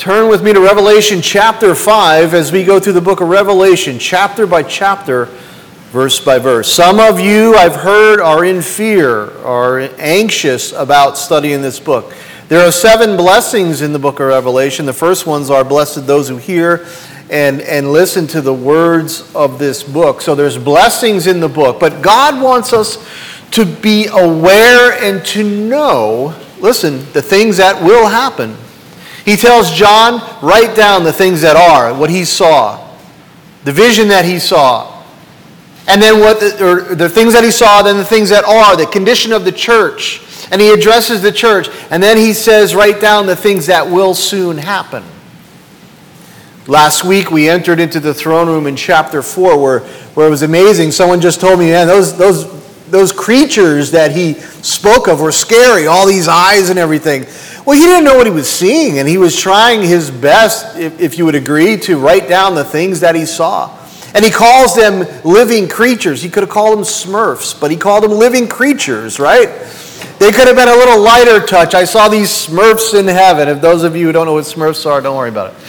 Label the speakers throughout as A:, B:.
A: Turn with me to Revelation chapter 5 as we go through the book of Revelation, chapter by chapter, verse by verse. Some of you, I've heard, are in fear, are anxious about studying this book. There are 7 blessings in the book of Revelation. The first ones are, blessed those who hear and listen to the words of this book. So there's blessings in the book. But God wants us to be aware and to know, listen, the things that will happen. He tells John, write down the things that are, what he saw, the vision that he saw, and then the things that he saw, then the things that are, the condition of the church. And he addresses the church, and then he says, write down the things that will soon happen. Last week we entered into the throne room in chapter 4 where it was amazing. Someone just told me, man, those creatures that he spoke of were scary, all these eyes and everything. Well, he didn't know what he was seeing, and he was trying his best, if you would agree, to write down the things that he saw. And he calls them living creatures. He could have called them Smurfs, but he called them living creatures, right? They could have been a little lighter touch. I saw these Smurfs in heaven. If those of you who don't know what Smurfs are, don't worry about it.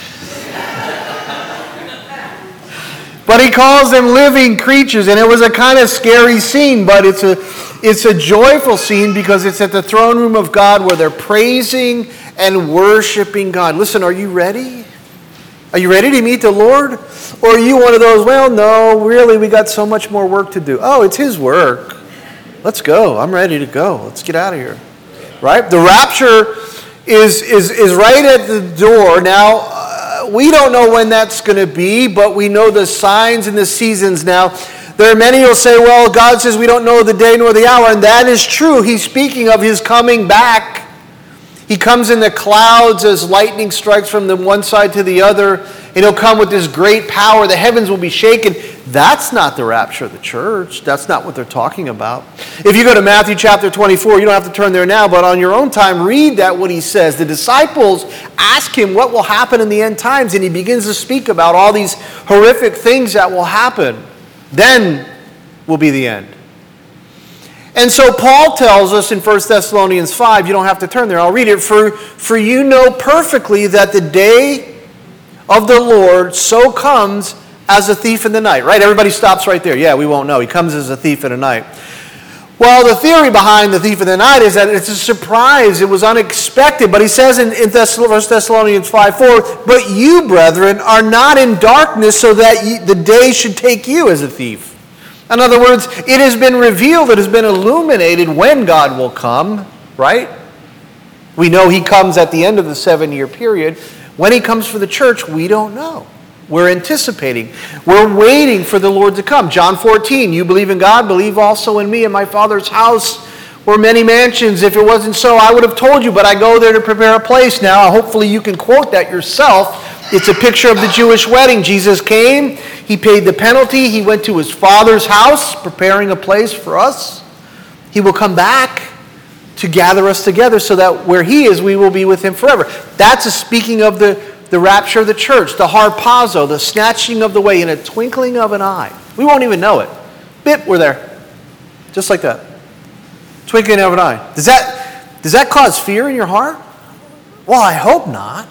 A: But he calls them living creatures, and it was a kind of scary scene, but it's a joyful scene because it's at the throne room of God where they're praising and worshiping God. Listen, are you ready? Are you ready to meet the Lord? Or are you one of those, well, no, really, we got so much more work to do. Oh, it's his work. Let's go. I'm ready to go. Let's get out of here. Right? The rapture is right at the door. Now, we don't know when that's going to be, but we know the signs and the seasons now. There are many who will say, well, God says we don't know the day nor the hour, and that is true. He's speaking of his coming back. He comes in the clouds as lightning strikes from the one side to the other, and he'll come with this great power. The heavens will be shaken. That's not the rapture of the church. That's not what they're talking about. If you go to Matthew chapter 24, you don't have to turn there now, but on your own time, read that what he says. The disciples ask him what will happen in the end times, and he begins to speak about all these horrific things that will happen. Then will be the end. And so Paul tells us in 1 Thessalonians 5, you don't have to turn there, I'll read it, for you know perfectly that the day of the Lord so comes as a thief in the night. Right? Everybody stops right there. Yeah, we won't know. He comes as a thief in the night. Well, the theory behind the thief in the night is that it's a surprise. It was unexpected. But he says in 1 Thessalonians 5:4, but you, brethren, are not in darkness so that the day should take you as a thief. In other words, it has been revealed, it has been illuminated when God will come, right? We know he comes at the end of the 7-year period. When he comes for the church, we don't know. We're anticipating. We're waiting for the Lord to come. John 14, you believe in God, believe also in me. In my Father's house were many mansions. If it wasn't so, I would have told you, but I go there to prepare a place. Now, hopefully you can quote that yourself. It's a picture of the Jewish wedding. Jesus came, he paid the penalty, he went to his Father's house, preparing a place for us. He will come back to gather us together so that where he is, we will be with him forever. That's a speaking of the rapture of the church, the harpazo, the snatching of the way in a twinkling of an eye. We won't even know it. Bip, we're there. Just like that. Twinkling of an eye. Does that cause fear in your heart? Well, I hope not.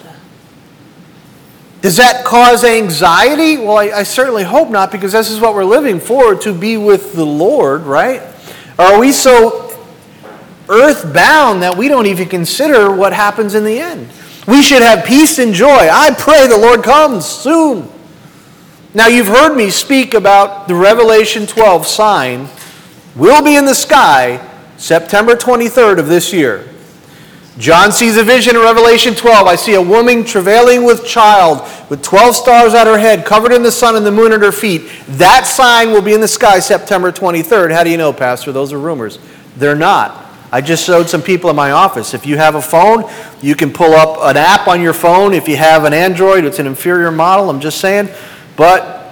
A: Does that cause anxiety? Well, I certainly hope not, because this is what we're living for, to be with the Lord, right? Or are we so earthbound that we don't even consider what happens in the end? We should have peace and joy. I pray the Lord comes soon. Now, you've heard me speak about the Revelation 12 sign. Will be in the sky September 23rd of this year. John sees a vision in Revelation 12. I see a woman travailing with child with 12 stars at her head, covered in the sun and the moon at her feet. That sign will be in the sky September 23rd. How do you know, Pastor? Those are rumors. They're not. I just showed some people in my office. If you have a phone, you can pull up an app on your phone. If you have an Android, it's an inferior model, I'm just saying. But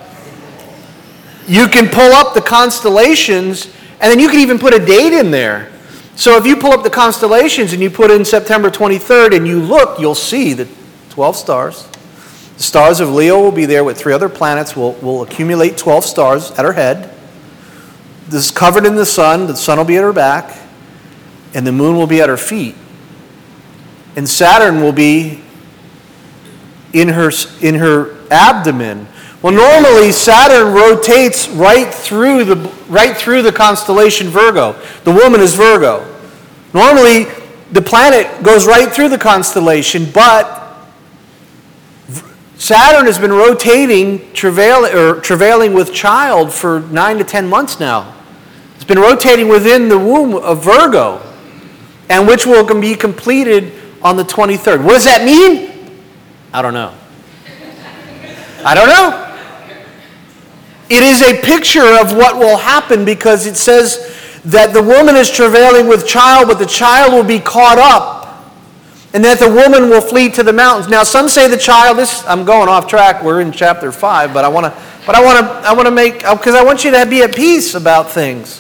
A: you can pull up the constellations, and then you can even put a date in there. So if you pull up the constellations and you put in September 23rd and you look, you'll see the 12 stars. The stars of Leo will be there with 3 other planets. We'll accumulate 12 stars at her head. This is covered in the sun. The sun will be at her back. And the moon will be at her feet. And Saturn will be in her abdomen. Well, normally Saturn rotates right through the constellation Virgo. The woman is Virgo. Normally, the planet goes right through the constellation, but Saturn has been rotating, travailing with child for 9 to 10 months now. It's been rotating within the womb of Virgo, and which will be completed on the 23rd. What does that mean? I don't know. It is a picture of what will happen, because it says that the woman is travailing with child, but the child will be caught up, and that the woman will flee to the mountains. Now, some say the child. I'm going off track. We're in chapter 5, but I want to make, because I want you to be at peace about things.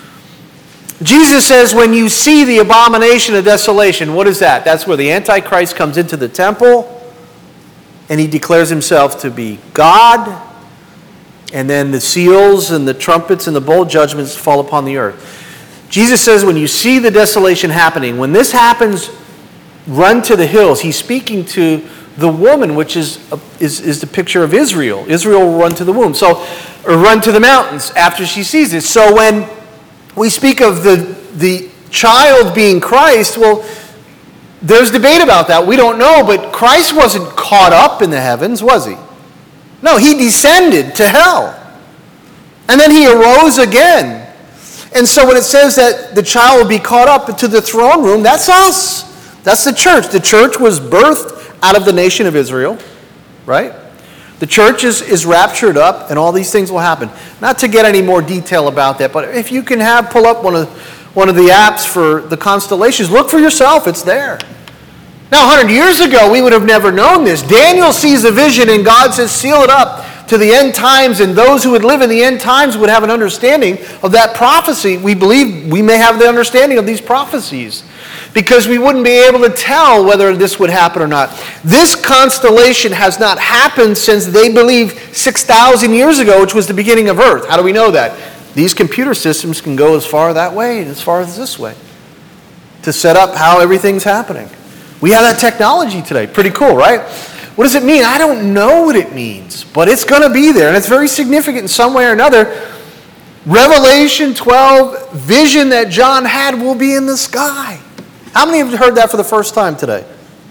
A: Jesus says, when you see the abomination of desolation, what is that? That's where the Antichrist comes into the temple, and he declares himself to be God. And then the seals and the trumpets and the bowl judgments fall upon the earth. Jesus says, when you see the desolation happening, when this happens, run to the hills. He's speaking to the woman, which is the picture of Israel. Israel will run to the womb, or run to the mountains after she sees this. So when we speak of the child being Christ, well, there's debate about that. We don't know, but Christ wasn't caught up in the heavens, was he? No, he descended to hell. And then he arose again. And so when it says that the child will be caught up to the throne room, that's us. That's the church. The church was birthed out of the nation of Israel, right? The church is raptured up, and all these things will happen. Not to get any more detail about that, but if you can pull up one of the apps for the constellations, look for yourself. It's there. Now, 100 years ago, we would have never known this. Daniel sees a vision, and God says, seal it up to the end times, and those who would live in the end times would have an understanding of that prophecy. We believe we may have the understanding of these prophecies, because we wouldn't be able to tell whether this would happen or not. This constellation has not happened since they believe 6,000 years ago, which was the beginning of Earth. How do we know that? These computer systems can go as far that way and as far as this way to set up how everything's happening. We have that technology today. Pretty cool, right? What does it mean? I don't know what it means, but it's going to be there, and it's very significant in some way or another. Revelation 12 vision that John had will be in the sky. How many have heard that for the first time today?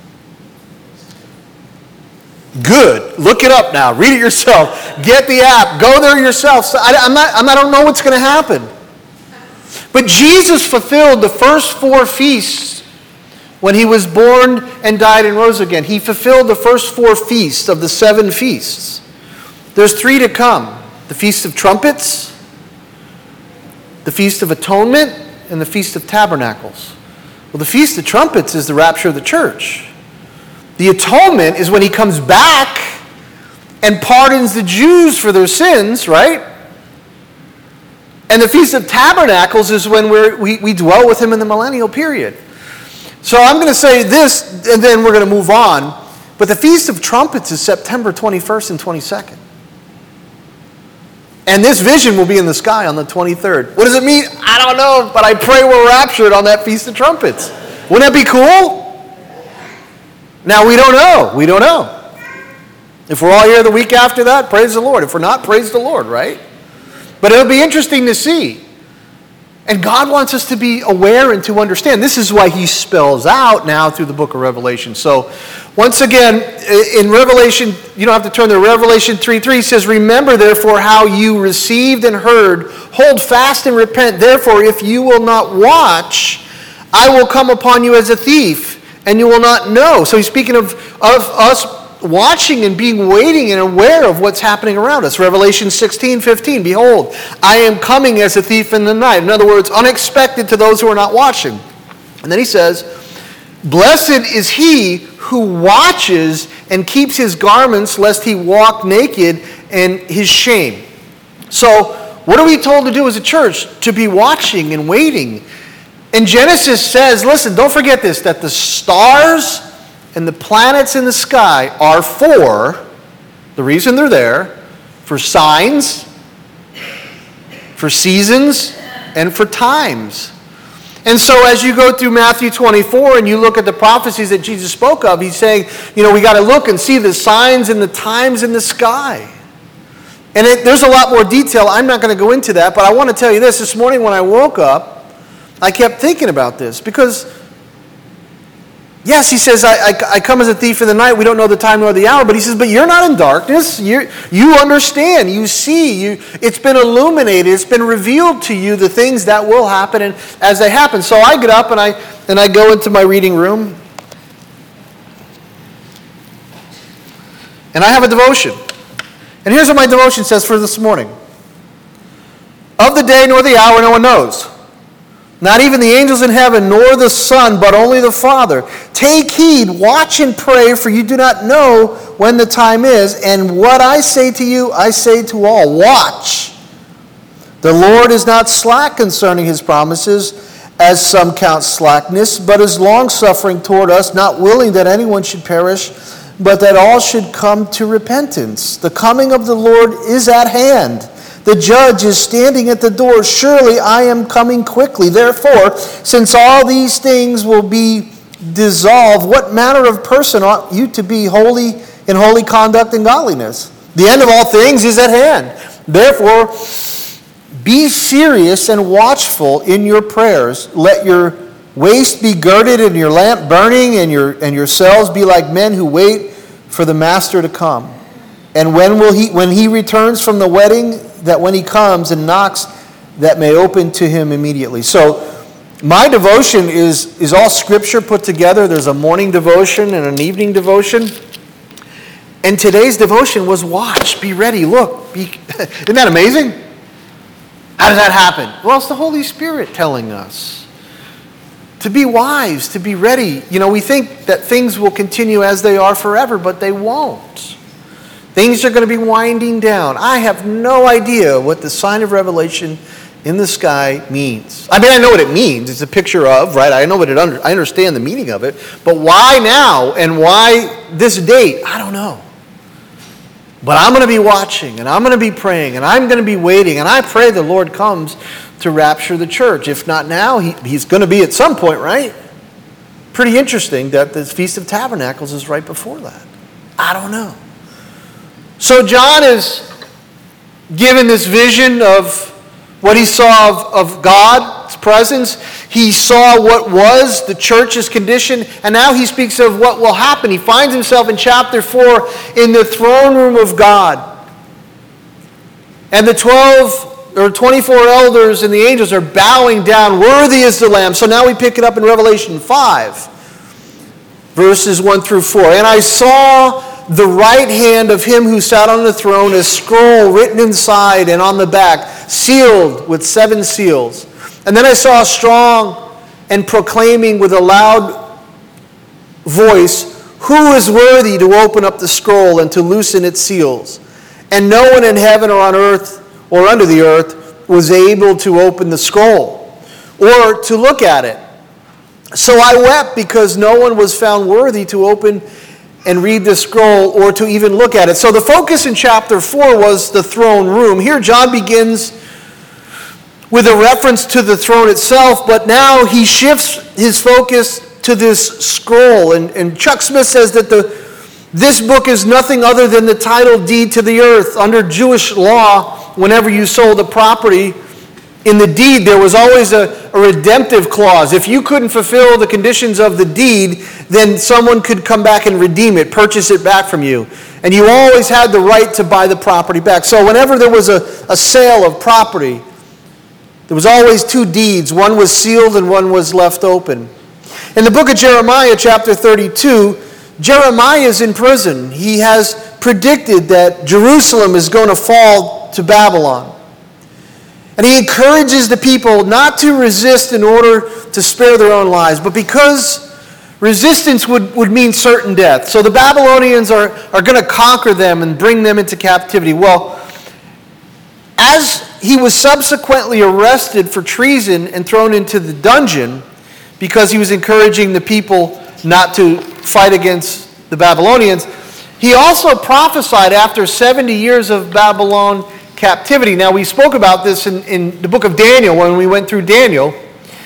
A: Good. Look it up now. Read it yourself. Get the app. Go there yourself. So I don't know what's going to happen. But Jesus fulfilled the first 4 feasts when he was born and died and rose again. He fulfilled the first 4 feasts of the 7 feasts. There's 3 to come. The Feast of Trumpets, the Feast of Atonement, and the Feast of Tabernacles. Well, the Feast of Trumpets is the rapture of the church. The Atonement is when he comes back and pardons the Jews for their sins, right? And the Feast of Tabernacles is when we dwell with him in the millennial period. So I'm going to say this, and then we're going to move on. But the Feast of Trumpets is September 21st and 22nd. And this vision will be in the sky on the 23rd. What does it mean? I don't know, but I pray we're raptured on that Feast of Trumpets. Wouldn't that be cool? Now, we don't know. We don't know. If we're all here the week after that, praise the Lord. If we're not, praise the Lord, right? But it'll be interesting to see. And God wants us to be aware and to understand. This is why he spells out now through the book of Revelation. So, once again, in Revelation, you don't have to turn to Revelation 3:3. It says, remember, therefore, how you received and heard. Hold fast and repent. Therefore, if you will not watch, I will come upon you as a thief, and you will not know. So he's speaking of us watching and being waiting and aware of what's happening around us. Revelation 16:15, behold, I am coming as a thief in the night. In other words, unexpected to those who are not watching. And then he says, blessed is he who watches and keeps his garments, lest he walk naked and his shame. So, what are we told to do as a church? To be watching and waiting. And Genesis says, listen, don't forget this, that the stars and the planets in the sky are for, the reason they're there, for signs, for seasons, and for times. And so as you go through Matthew 24 and you look at the prophecies that Jesus spoke of, he's saying, we got to look and see the signs and the times in the sky. And there's a lot more detail. I'm not going to go into that, but I want to tell you this morning when I woke up, I kept thinking about this because, yes, he says, I come as a thief in the night. We don't know the time nor the hour. But he says, but you're not in darkness. You understand. You see. It's been illuminated. It's been revealed to you the things that will happen and as they happen. So I get up and I go into my reading room. And I have a devotion. And here's what my devotion says for this morning. Of the day nor the hour no one knows. Not even the angels in heaven, nor the Son, but only the Father. Take heed, watch and pray, for you do not know when the time is. And what I say to you, I say to all. Watch. The Lord is not slack concerning his promises, as some count slackness, but is longsuffering toward us, not willing that anyone should perish, but that all should come to repentance. The coming of the Lord is at hand. The judge is standing at the door. Surely I am coming quickly. Therefore, since all these things will be dissolved, what manner of person ought you to be holy in holy conduct and godliness? The end of all things is at hand. Therefore, be serious and watchful in your prayers. Let your waist be girded and your lamp burning, and your selves be like men who wait for the master to come. And when he returns from the wedding, that when he comes and knocks, that may open to him immediately. So my devotion is all Scripture put together. There's a morning devotion and an evening devotion. And today's devotion was watch, be ready, look. Isn't that amazing? How does that happen? Well, it's the Holy Spirit telling us to be wise, to be ready. We think that things will continue as they are forever, but they won't. Things are going to be winding down. I have no idea what the sign of Revelation in the sky means. I mean, I know what it means. It's a picture of, right? I know what I understand the meaning of it. But why now and why this date? I don't know. But I'm going to be watching, and I'm going to be praying, and I'm going to be waiting, and I pray the Lord comes to rapture the church. If not now, he's going to be at some point, right? Pretty interesting that the Feast of Tabernacles is right before that. I don't know. So John is given this vision of what he saw of God's presence. He saw what was the church's condition, and now he speaks of what will happen. He finds himself in chapter 4 in the throne room of God. And the 12 or 24 elders and the angels are bowing down. Worthy is the Lamb. So now we pick it up in Revelation 5, verses 1 through 4. And I saw the right hand of him who sat on the throne, a scroll written inside and on the back, sealed with 7 seals. And then I saw a strong and proclaiming with a loud voice, who is worthy to open up the scroll and to loosen its seals? And no one in heaven or on earth or under the earth was able to open the scroll or to look at it. So I wept because no one was found worthy to open and read the scroll or to even look at it. So the focus in chapter 4 was the throne room. Here John begins with a reference to the throne itself, but now he shifts his focus to this scroll. And Chuck Smith says that this book is nothing other than the title deed to the earth. Under Jewish law, whenever you sold a property, in the deed there was always a redemptive clause. If you couldn't fulfill the conditions of the deed, then someone could come back and redeem it, purchase it back from you. And you always had the right to buy the property back. So whenever there was a sale of property, there was always 2 deeds. One was sealed and one was left open. In the book of Jeremiah, chapter 32, Jeremiah is in prison. He has predicted that Jerusalem is going to fall to Babylon. And he encourages the people not to resist in order to spare their own lives, but because resistance would mean certain death. So the Babylonians are going to conquer them and bring them into captivity. Well, as he was subsequently arrested for treason and thrown into the dungeon because he was encouraging the people not to fight against the Babylonians, he also prophesied after 70 years of Babylon captivity. Now, we spoke about this in the book of Daniel when we went through Daniel,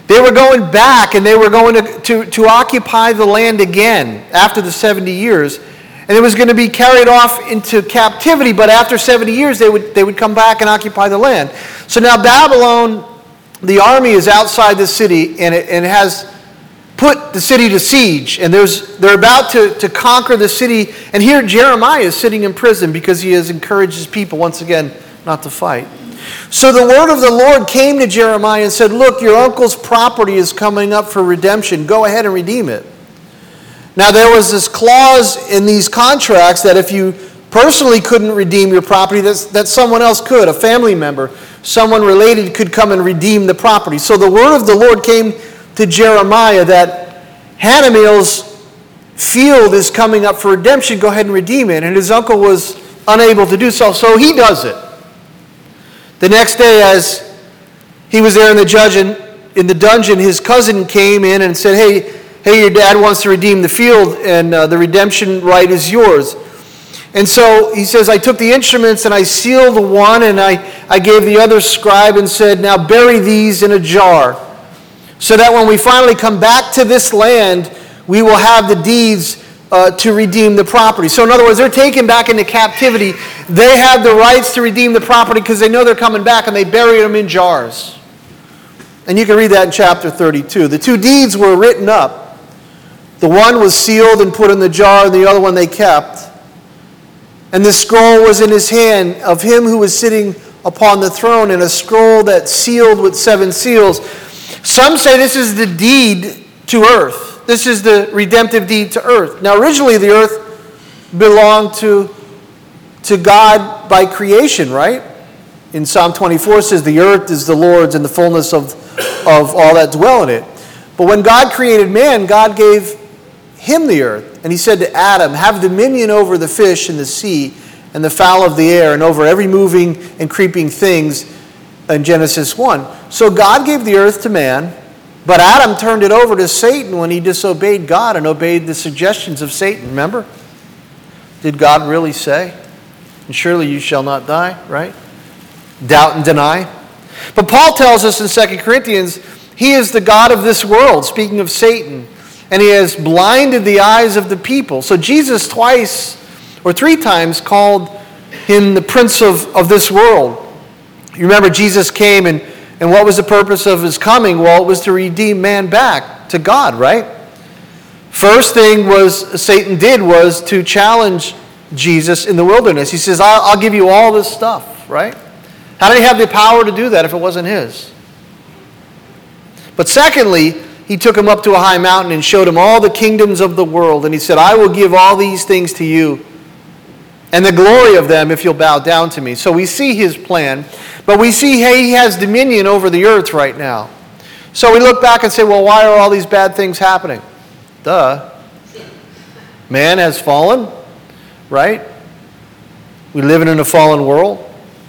A: They were going back, and they were going to occupy the land again after the 70 years. And it was going to be carried off into captivity, but after 70 years, they would come back and occupy the land. So now Babylon, the army is outside the city, and it has put the city to siege. And they're about to conquer the city. And here Jeremiah is sitting in prison because he has encouraged his people, once again, not to fight. So the word of the Lord came to Jeremiah and said, look, your uncle's property is coming up for redemption. Go ahead and redeem it. Now, there was this clause in these contracts that if you personally couldn't redeem your property, that someone else could, a family member, someone related could come and redeem the property. So the word of the Lord came to Jeremiah that Hanameel's field is coming up for redemption. Go ahead and redeem it. And his uncle was unable to do so, so he does it. The next day, as he was there in the dungeon, his cousin came in and said, hey, your dad wants to redeem the field, and the redemption right is yours. And so he says, I took the instruments and I sealed the one, and I gave the other scribe and said, now bury these in a jar, so that when we finally come back to this land, we will have the deeds to redeem the property. So in other words, they're taken back into captivity. They have the rights to redeem the property because they know they're coming back, and they bury them in jars. And you can read that in chapter 32. The two deeds were written up. The one was sealed and put in the jar, and the other one they kept. And the scroll was in his hand of him who was sitting upon the throne, and a scroll that's sealed with 7 seals. Some say this is the deed to earth. This is the redemptive deed to earth. Now, originally the earth belonged to God by creation, right? In Psalm 24 it says, the earth is the Lord's and the fullness of all that dwell in it. But when God created man, God gave him the earth. And he said to Adam, have dominion over the fish in the sea and the fowl of the air and over every moving and creeping things in Genesis 1. So God gave the earth to man, but Adam turned it over to Satan when he disobeyed God and obeyed the suggestions of Satan. Remember? Did God really say, and surely you shall not die, right? Doubt and deny. But Paul tells us in 2 Corinthians, he is the God of this world, speaking of Satan, and he has blinded the eyes of the people. So Jesus twice or 3 times called him the prince of this world. You remember Jesus came, and what was the purpose of his coming? Well, it was to redeem man back to God, right? First thing Satan did was to challenge Jesus in the wilderness. He says, I'll give you all this stuff, right? How did he have the power to do that if it wasn't his? But secondly, he took him up to a high mountain and showed him all the kingdoms of the world. And he said, I will give all these things to you and the glory of them if you'll bow down to me. So we see his plan, but we see he has dominion over the earth right now. So we look back and say, well, why are all these bad things happening? Duh. Man has fallen, right? We live in a fallen world.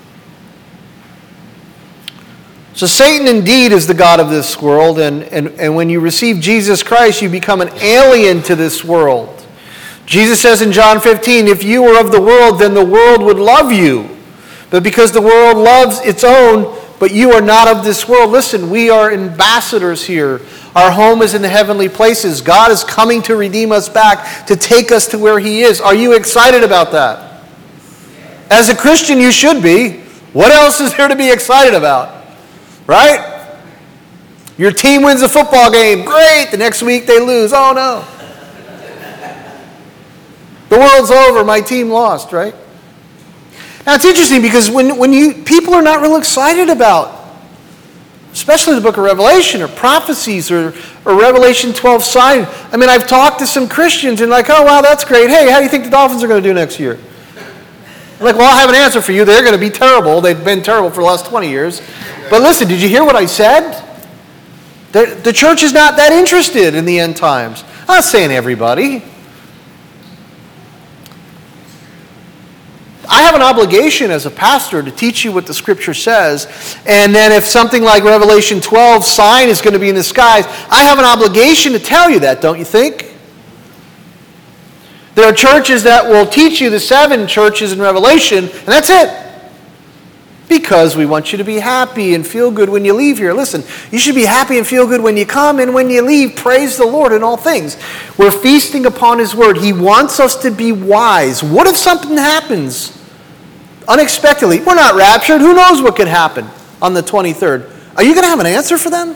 A: So Satan indeed is the god of this world, and when you receive Jesus Christ, you become an alien to this world. Jesus says in John 15, if you were of the world, then the world would love you. But because the world loves its own, but you are not of this world. Listen, we are ambassadors here. Our home is in the heavenly places. God is coming to redeem us back, to take us to where he is. Are you excited about that? As a Christian, you should be. What else is there to be excited about? Right? Your team wins a football game. Great. The next week they lose. Oh, no. The world's over. My team lost, right? Now, it's interesting because when people are not real excited about, especially the book of Revelation or prophecies or Revelation 12 sign. I mean, I've talked to some Christians and like, oh, wow, that's great. Hey, how do you think the Dolphins are going to do next year? I'm like, well, I have an answer for you. They're going to be terrible. They've been terrible for the last 20 years. But listen, did you hear what I said? The church is not that interested in the end times. I'm not saying everybody. I have an obligation as a pastor to teach you what the Scripture says. And then if something like Revelation 12 sign is going to be in the skies, I have an obligation to tell you that, don't you think? There are churches that will teach you the 7 churches in Revelation, and that's it. Because we want you to be happy and feel good when you leave here. Listen, you should be happy and feel good when you come, and when you leave, praise the Lord in all things. We're feasting upon His Word. He wants us to be wise. What if something happens unexpectedly? We're not raptured. Who knows what could happen on the 23rd? Are you going to have an answer for them?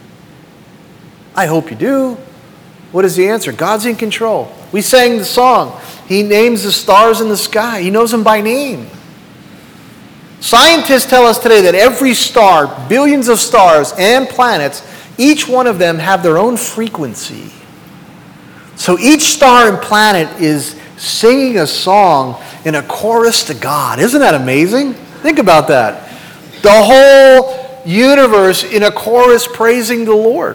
A: I hope you do. What is the answer? God's in control. We sang the song. He names the stars in the sky. He knows them by name. Scientists tell us today that every star, billions of stars and planets, each one of them have their own frequency. So each star and planet is singing a song in a chorus to God. Isn't that amazing? Think about that. The whole universe in a chorus praising the Lord.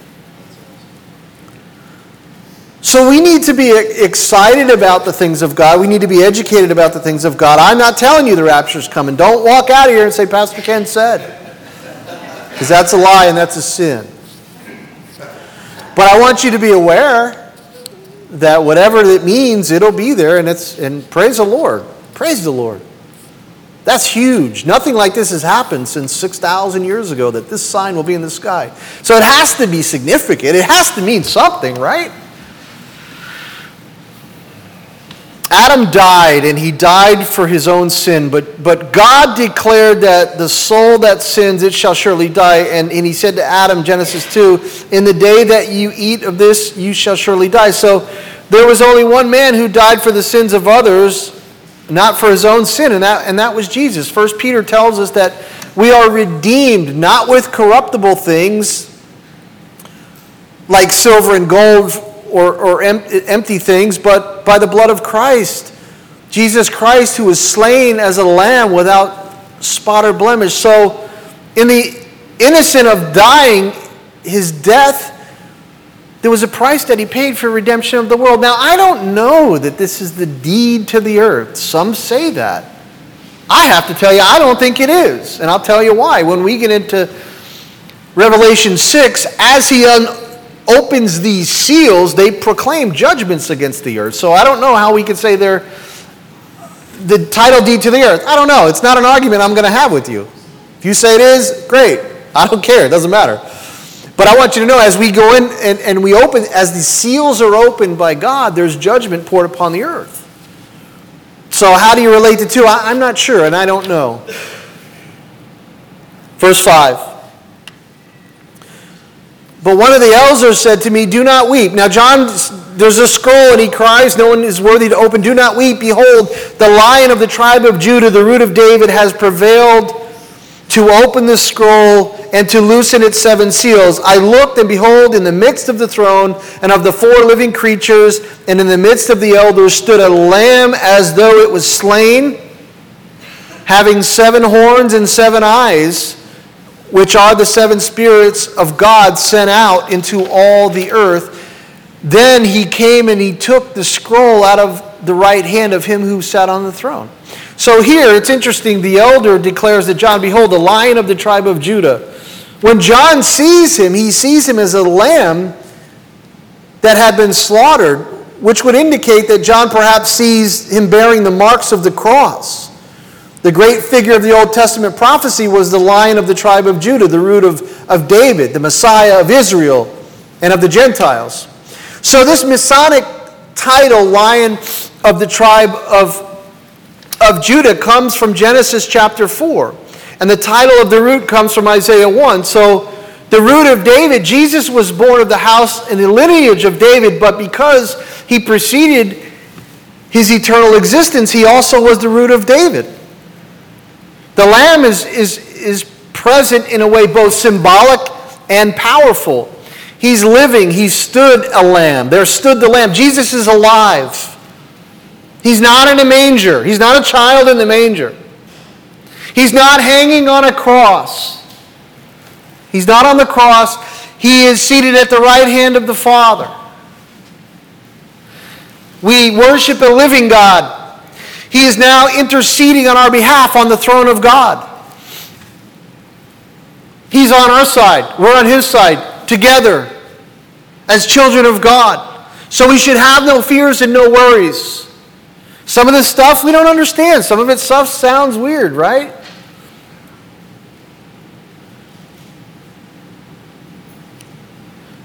A: So we need to be excited about the things of God. We need to be educated about the things of God. I'm not telling you the rapture's coming. Don't walk out of here and say, Pastor Ken said. Because that's a lie and that's a sin. But I want you to be aware that whatever it means, it'll be there. And praise the Lord. Praise the Lord. That's huge. Nothing like this has happened since 6,000 years ago, that this sign will be in the sky. So it has to be significant. It has to mean something, right? Adam died, and he died for his own sin, but God declared that the soul that sins, it shall surely die. And he said to Adam, Genesis 2, in the day that you eat of this, you shall surely die. So there was only one man who died for the sins of others, not for his own sin, and that was Jesus. 1 Peter tells us that we are redeemed, not with corruptible things, like silver and gold, or empty things, but by the blood of Christ. Jesus Christ, who was slain as a lamb without spot or blemish. So in the innocent of dying, his death, there was a price that he paid for redemption of the world. Now, I don't know that this is the deed to the earth. Some say that. I have to tell you, I don't think it is. And I'll tell you why. When we get into Revelation 6, as he opens these seals, they proclaim judgments against the earth. So I don't know how we could say they're the title deed to the earth. I don't know. It's not an argument I'm going to have with you. If you say it is, great. I don't care. It doesn't matter. But I want you to know, as we go in and we open, as the seals are opened by God, there's judgment poured upon the earth. So how do you relate the two? I'm not sure, and I don't know. Verse 5. But one of the elders said to me, do not weep. Now John, there's a scroll and he cries, no one is worthy to open. Do not weep. Behold, the Lion of the tribe of Judah, the root of David, has prevailed to open the scroll and to loosen its 7 seals. I looked, and behold, in the midst of the throne and of the 4 living creatures, and in the midst of the elders stood a lamb as though it was slain, having 7 horns and 7 eyes, which are the 7 spirits of God sent out into all the earth. Then he came and he took the scroll out of the right hand of him who sat on the throne. So here, it's interesting, the elder declares to John, behold, the Lion of the tribe of Judah. When John sees him, he sees him as a lamb that had been slaughtered, which would indicate that John perhaps sees him bearing the marks of the cross. The great figure of the Old Testament prophecy was the Lion of the tribe of Judah, the root of David, the Messiah of Israel and of the Gentiles. So this Messianic title, Lion of the tribe of Judah, comes from Genesis chapter 4. And the title of the root comes from Isaiah 1. So the root of David, Jesus was born of the house and the lineage of David, but because he preceded his eternal existence, he also was the root of David. The lamb is present in a way both symbolic and powerful. He's living. He stood a lamb. There stood the lamb. Jesus is alive. He's not in a manger. He's not a child in the manger. He's not hanging on a cross. He's not on the cross. He is seated at the right hand of the Father. We worship a living God. He is now interceding on our behalf on the throne of God. He's on our side. We're on his side together as children of God. So we should have no fears and no worries. Some of this stuff we don't understand. Some of it stuff sounds weird, right?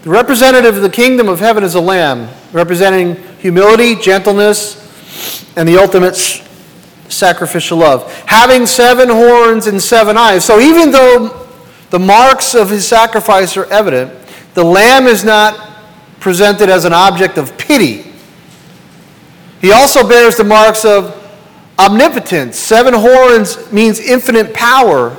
A: The representative of the kingdom of heaven is a lamb, representing humility, gentleness, and the ultimate sacrificial love. Having 7 horns and 7 eyes. So even though the marks of his sacrifice are evident, the lamb is not presented as an object of pity. He also bears the marks of omnipotence. 7 horns means infinite power.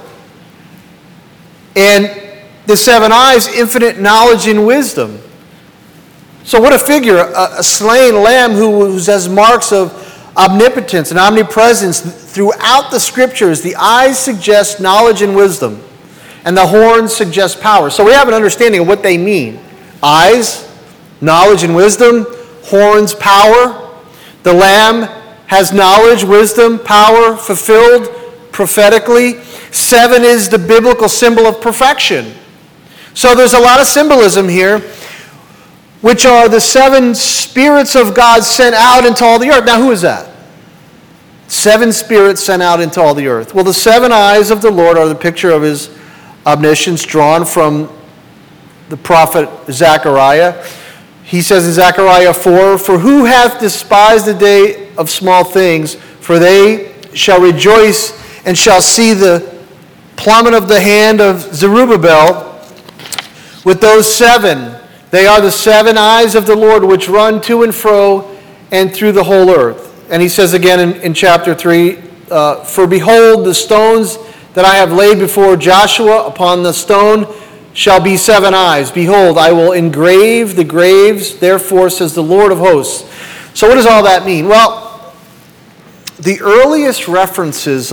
A: And the 7 eyes, infinite knowledge and wisdom. So what a figure, a slain lamb who has marks of omnipotence and omnipresence throughout the scriptures. The eyes suggest knowledge and wisdom, and the horns suggest power. So we have an understanding of what they mean. Eyes, knowledge and wisdom. Horns, power. The lamb has knowledge, wisdom, power, fulfilled prophetically. 7 is the biblical symbol of perfection. So there's a lot of symbolism here, which are the 7 spirits of God sent out into all the earth. Now, who is that? 7 spirits sent out into all the earth. Well, the 7 eyes of the Lord are the picture of his omniscience drawn from the prophet Zechariah. He says in Zechariah 4, "For who hath despised the day of small things? For they shall rejoice and shall see the plummet of the hand of Zerubbabel with those 7. They are the 7 eyes of the Lord which run to and fro and through the whole earth." And he says again in chapter 3, "For behold, the stones that I have laid before Joshua, upon the stone shall be 7 eyes. Behold, I will engrave the graves, therefore, says the Lord of hosts." So what does all that mean? Well, the earliest references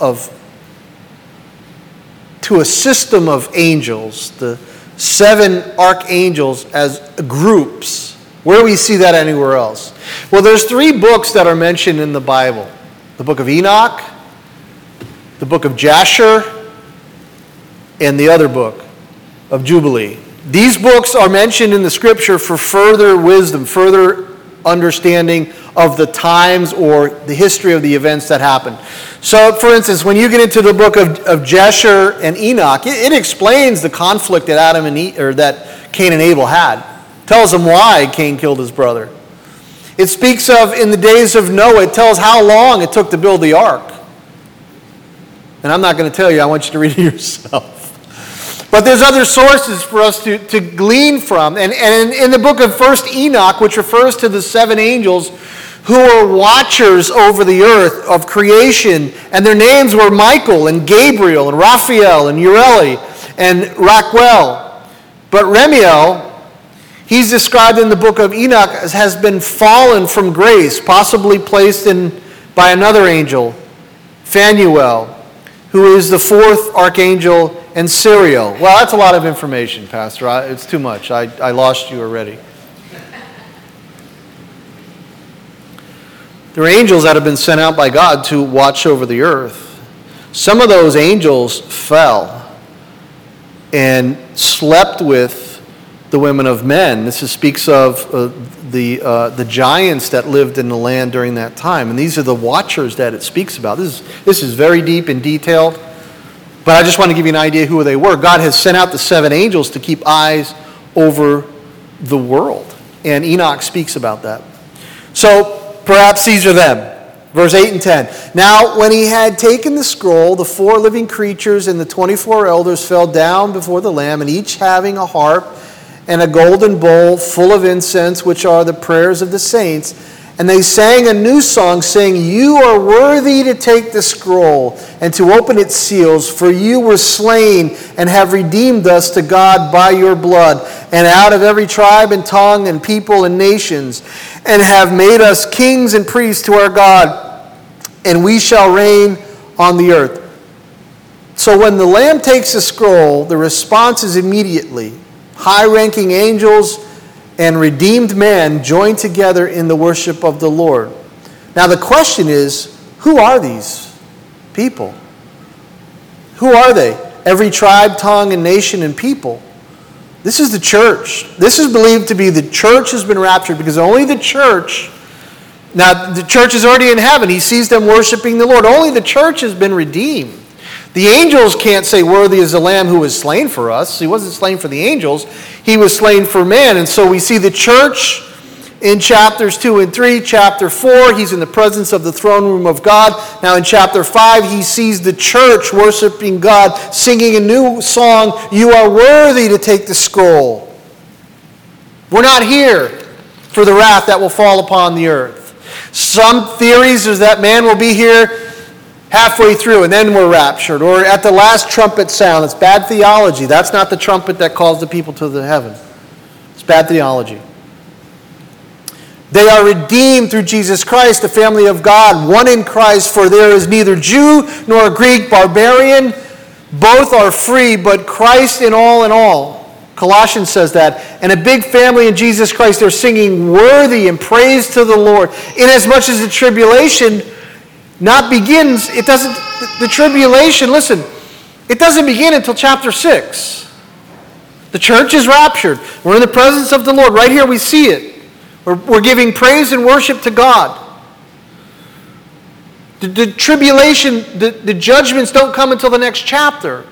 A: to a system of angels, the 7 archangels as groups, where do we see that anywhere else? Well, there's 3 books that are mentioned in the Bible. The book of Enoch, the book of Jasher, and the other book of Jubilee. These books are mentioned in the scripture for further wisdom, further understanding of the times or the history of the events that happened. So, for instance, when you get into the book of Jasher and Enoch, it explains the conflict that that Cain and Abel had. It tells them why Cain killed his brother. It speaks of in the days of Noah. It tells how long it took to build the ark. And I'm not going to tell you. I want you to read it yourself. But there's other sources for us to glean from. And in the book of 1 Enoch, which refers to the 7 angels who were watchers over the earth of creation, and their names were Michael and Gabriel and Raphael and Uriel and Raquel. But Remiel, he's described in the book of Enoch as has been fallen from grace, possibly placed in by another angel, Phanuel, who is the 4th archangel, and Siriel. Well, that's a lot of information, Pastor. It's too much. I lost you already. There are angels that have been sent out by God to watch over the earth. Some of those angels fell and slept with the women of men. This speaks of the giants that lived in the land during that time. And these are the watchers that it speaks about. This is very deep and detailed. But I just want to give you an idea who they were. God has sent out the 7 angels to keep eyes over the world. And Enoch speaks about that. So perhaps these are them. Verse 8 and 10. "Now when he had taken the scroll, the 4 living creatures and the 24 elders fell down before the Lamb, and each having a harp and a golden bowl full of incense, which are the prayers of the saints. And they sang a new song, saying, 'You are worthy to take the scroll and to open its seals, for you were slain and have redeemed us to God by your blood, and out of every tribe and tongue and people and nations, and have made us kings and priests to our God, and we shall reign on the earth.'" So when the Lamb takes the scroll, the response is immediately high-ranking angels and redeemed man join together in the worship of the Lord. Now the question is, who are these people? Who are they? Every tribe, tongue, and nation and people. This is the church. This is believed to be the church has been raptured, because only the church, now the church is already in heaven. He sees them worshiping the Lord. Only the church has been redeemed. The angels can't say, worthy is the Lamb who was slain for us. He wasn't slain for the angels. He was slain for man. And so we see the church in chapters 2 and 3. Chapter 4, he's in the presence of the throne room of God. Now in chapter 5, he sees the church worshiping God, singing a new song, "You are worthy to take the scroll." We're not here for the wrath that will fall upon the earth. Some theories is that man will be here halfway through and then we're raptured, or at the last trumpet sound. It's bad theology. That's not the trumpet that calls the people to the heaven. It's bad theology. They are redeemed through Jesus Christ, the family of God, one in Christ, for there is neither Jew nor Greek, barbarian. Both are free, but Christ in all. Colossians says that. And a big family in Jesus Christ, they're singing worthy and praise to the Lord. Inasmuch as the tribulation not begins, the tribulation, listen, it doesn't begin until chapter 6. The church is raptured. We're in the presence of the Lord. Right here we see it. We're giving praise and worship to God. The tribulation, the judgments don't come until the next chapter.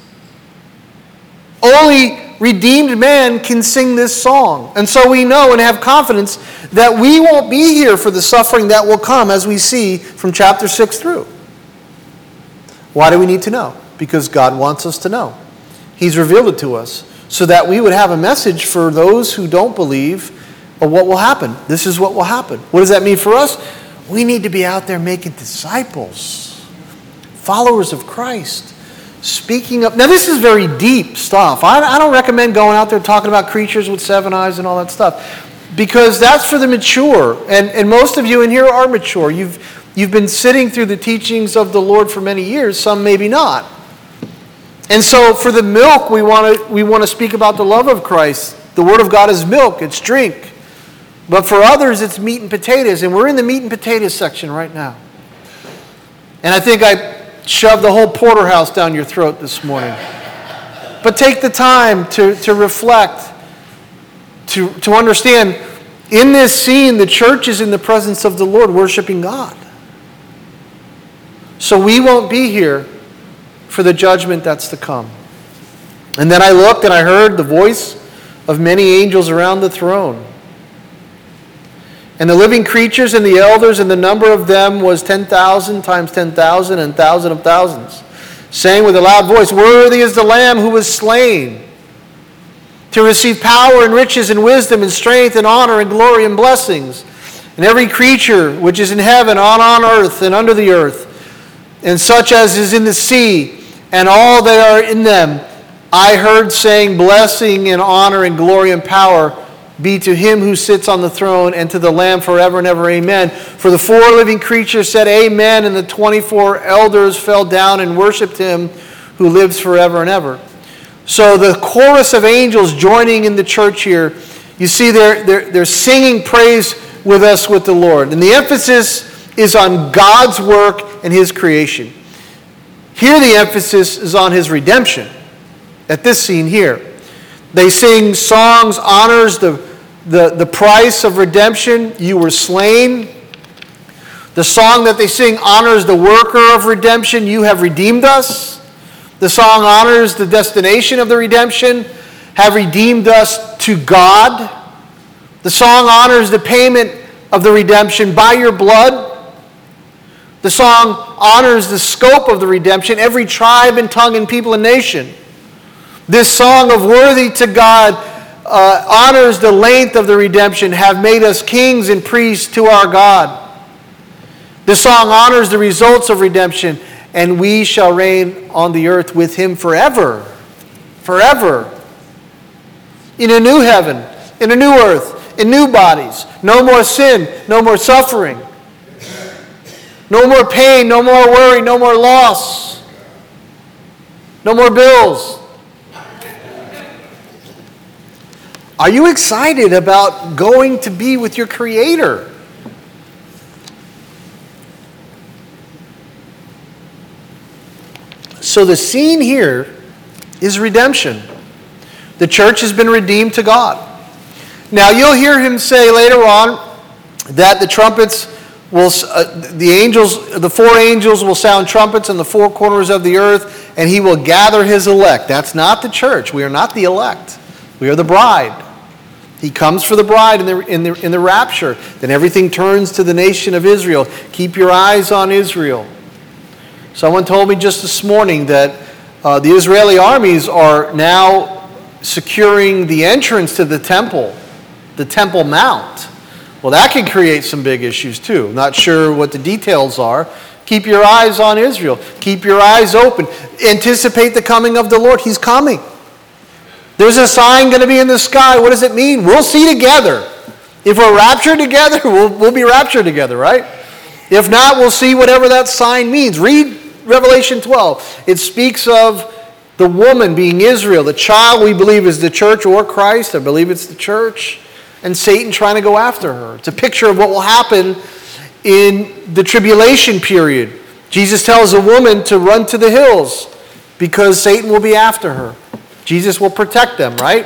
A: Only redeemed man can sing this song. And so we know and have confidence that we won't be here for the suffering that will come, as we see from chapter 6 through. Why do we need to know? Because God wants us to know. He's revealed it to us so that we would have a message for those who don't believe of what will happen. This is what will happen. What does that mean for us? We need to be out there making disciples, followers of Christ. Speaking up. Now this is very deep stuff. I don't recommend going out there talking about creatures with 7 eyes and all that stuff, because that's for the mature. And most of you in here are mature. You've been sitting through the teachings of the Lord for many years, some maybe not. And so for the milk, we want to speak about the love of Christ. The Word of God is milk, it's drink. But for others, it's meat and potatoes. And we're in the meat and potatoes section right now. And I think I shove the whole porterhouse down your throat this morning. But take the time to reflect, to understand, in this scene, the church is in the presence of the Lord worshiping God. So we won't be here for the judgment that's to come. And then I looked and I heard the voice of many angels around the throne. And the living creatures and the elders, and the number of them was 10,000 times 10,000 and thousand of thousands, saying with a loud voice, "Worthy is the Lamb who was slain, to receive power and riches and wisdom and strength and honor and glory and blessings. And every creature which is in heaven, on earth, and under the earth, and such as is in the sea, and all that are in them, I heard saying, blessing and honor and glory and power be to him who sits on the throne and to the Lamb forever and ever. Amen." For the 4 living creatures said, "Amen," and the 24 elders fell down and worshipped him who lives forever and ever. So the chorus of angels joining in the church here, you see they're singing praise with us with the Lord. And the emphasis is on God's work and his creation. Here the emphasis is on his redemption at this scene here. They sing songs, honors the price of redemption. You were slain. The song that they sing honors the worker of redemption. You have redeemed us. The song honors the destination of the redemption. Have redeemed us to God. The song honors the payment of the redemption by your blood. The song honors the scope of the redemption, every tribe and tongue and people and nation. This song of worthy to God honors the length of the redemption, have made us kings and priests to our God. This song honors the results of redemption, and we shall reign on the earth with him forever. Forever. In a new heaven, in a new earth, in new bodies. No more sin, no more suffering. No more pain, no more worry, no more loss. No more bills. Are you excited about going to be with your Creator? So the scene here is redemption. The church has been redeemed to God. Now you'll hear him say later on that the trumpets the four angels will sound trumpets in the four corners of the earth, and he will gather his elect. That's not the church. We are not the elect. We are the bride. He comes for the bride in the rapture. Then everything turns to the nation of Israel. Keep your eyes on Israel. Someone told me just this morning that the Israeli armies are now securing the entrance to the Temple Mount. Well, that can create some big issues too. Not sure what the details are. Keep your eyes on Israel. Keep your eyes open. Anticipate the coming of the Lord. He's coming. There's a sign going to be in the sky. What does it mean? We'll see together. If we're raptured together, we'll be raptured together, right? If not, we'll see whatever that sign means. Read Revelation 12. It speaks of the woman being Israel. The child we believe is the church or Christ. I believe it's the church. And Satan trying to go after her. It's a picture of what will happen in the tribulation period. Jesus tells a woman to run to the hills because Satan will be after her. Jesus will protect them, right?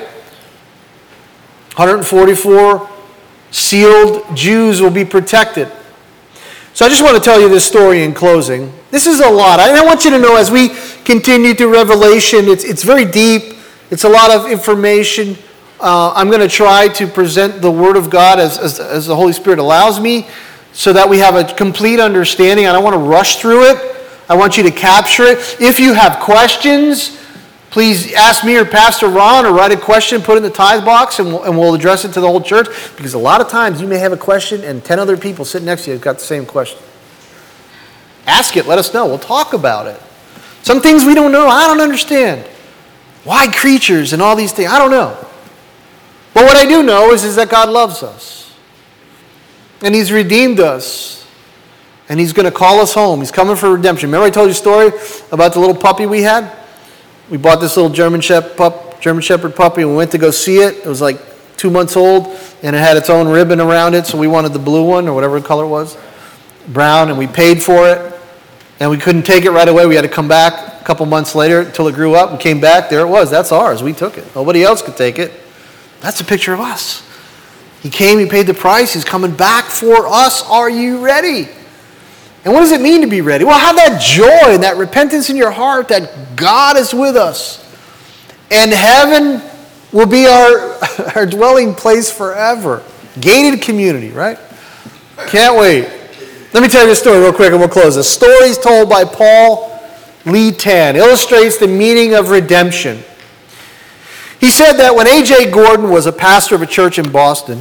A: 144 sealed Jews will be protected. So I just want to tell you this story in closing. This is a lot. I want you to know as we continue through Revelation, it's very deep. It's a lot of information. I'm going to try to present the Word of God as the Holy Spirit allows me so that we have a complete understanding. I don't want to rush through it. I want you to capture it. If you have questions, please ask me or Pastor Ron or write a question, put it in the tithe box, and we'll address it to the whole church. Because a lot of times you may have a question and 10 other people sitting next to you have got the same question. Ask it. Let us know. We'll talk about it. Some things we don't know. I don't understand. Why creatures and all these things? I don't know. But what I do know is that God loves us. And He's redeemed us. And He's going to call us home. He's coming for redemption. Remember I told you a story about the little puppy we had? We bought this little German Shepherd puppy, and we went to go see it. It was like 2 months old, and it had its own ribbon around it, so we wanted the blue one, or whatever color it was, brown, and we paid for it. And we couldn't take it right away. We had to come back a couple months later until it grew up and came back. There it was. That's ours. We took it. Nobody else could take it. That's a picture of us. He came, He paid the price. He's coming back for us. Are you ready? And what does it mean to be ready? Well, have that joy and that repentance in your heart that God is with us. And heaven will be our dwelling place forever. Gated community, right? Can't wait. Let me tell you this story real quick and we'll close. The story is told by Paul Lee Tan. Illustrates the meaning of redemption. He said that when A.J. Gordon was a pastor of a church in Boston,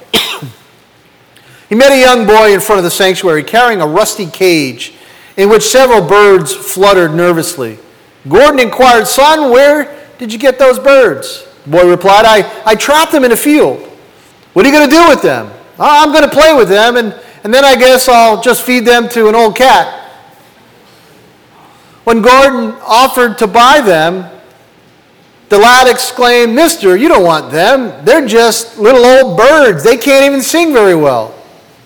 A: he met a young boy in front of the sanctuary carrying a rusty cage in which several birds fluttered nervously. Gordon inquired, "Son, where did you get those birds?" The boy replied, I trapped them in a field. "What are you going to do with them?" "I'm going to play with them, and then I guess I'll just feed them to an old cat." When Gordon offered to buy them, the lad exclaimed, "Mister, you don't want them. They're just little old birds. They can't even sing very well."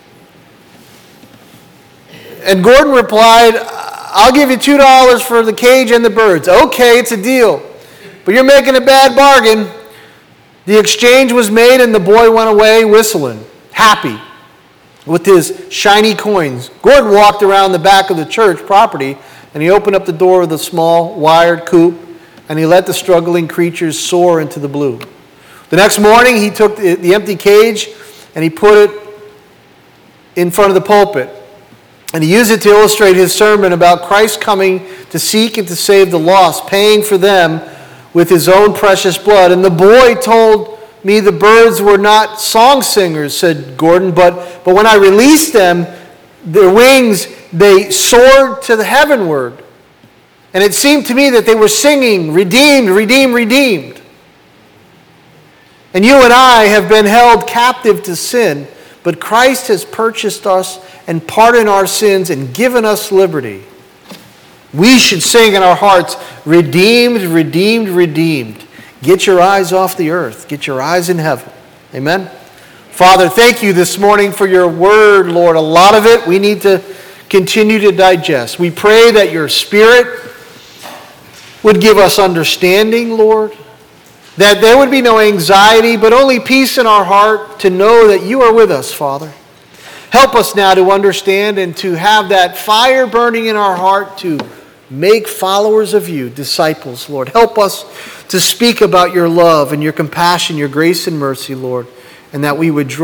A: And Gordon replied, "I'll give you $2 for the cage and the birds." "Okay, it's a deal. But you're making a bad bargain." The exchange was made and the boy went away whistling, happy, with his shiny coins. Gordon walked around the back of the church property and he opened up the door of the small wired coop and he let the struggling creatures soar into the blue. The next morning he took the empty cage and he put it in front of the pulpit. And he used it to illustrate his sermon about Christ coming to seek and to save the lost, paying for them with His own precious blood. And the boy told me the birds were not song singers, said Gordon, but when I released them, their wings, they soared to the heavenward. And it seemed to me that they were singing, "Redeemed, redeemed, redeemed." And you and I have been held captive to sin, but Christ has purchased us and pardoned our sins and given us liberty. We should sing in our hearts, "Redeemed, redeemed, redeemed." Get your eyes off the earth. Get your eyes in heaven. Amen? Father, thank you this morning for your word, Lord. A lot of it we need to continue to digest. We pray that your Spirit would give us understanding, Lord. That there would be no anxiety, but only peace in our heart to know that you are with us, Father. Help us now to understand and to have that fire burning in our heart to make followers of you, disciples, Lord. Help us to speak about your love and your compassion, your grace and mercy, Lord, and that you would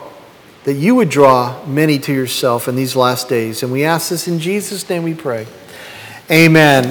A: draw many to yourself in these last days. And we ask this in Jesus' name we pray. Amen.